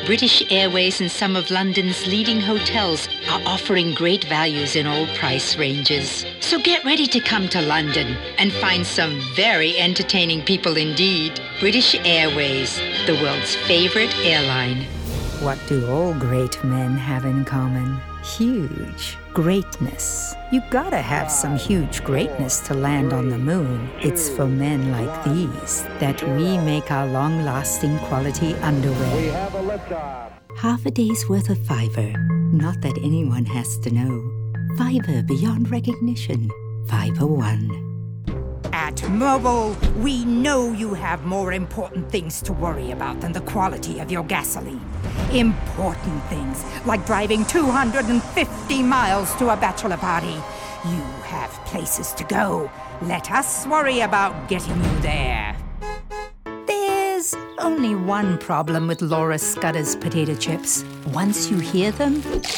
British Airways and some of London's leading hotels are offering great values in all price ranges. So get ready to come to London and find some very entertaining people indeed. British Airways, the world's favorite airline. What do all great men have in common? Huge greatness. You gotta have some huge greatness to land on the moon. It's for men like these that we make our long-lasting quality underwear. We have a liftoff. Half a day's worth of Fiverr. Not that anyone has to know. Fiverr beyond recognition. Fiverr One. At Mobil, we know you have more important things to worry about than the quality of your gasoline. Important things, like driving 250 miles to a bachelor party. You have places to go. Let us worry about getting you there. There's only one problem with Laura Scudder's potato chips. Once you hear them,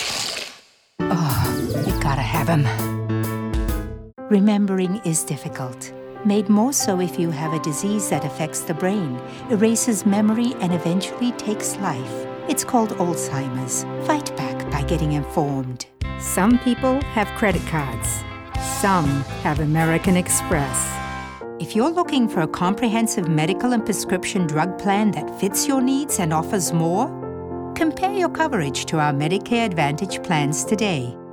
you gotta have them. Remembering is difficult. Made more so if you have a disease that affects the brain, erases memory, and eventually takes life. It's called Alzheimer's. Fight back by getting informed. Some people have credit cards. Some have American Express. If you're looking for a comprehensive medical and prescription drug plan that fits your needs and offers more, compare your coverage to our Medicare Advantage plans today.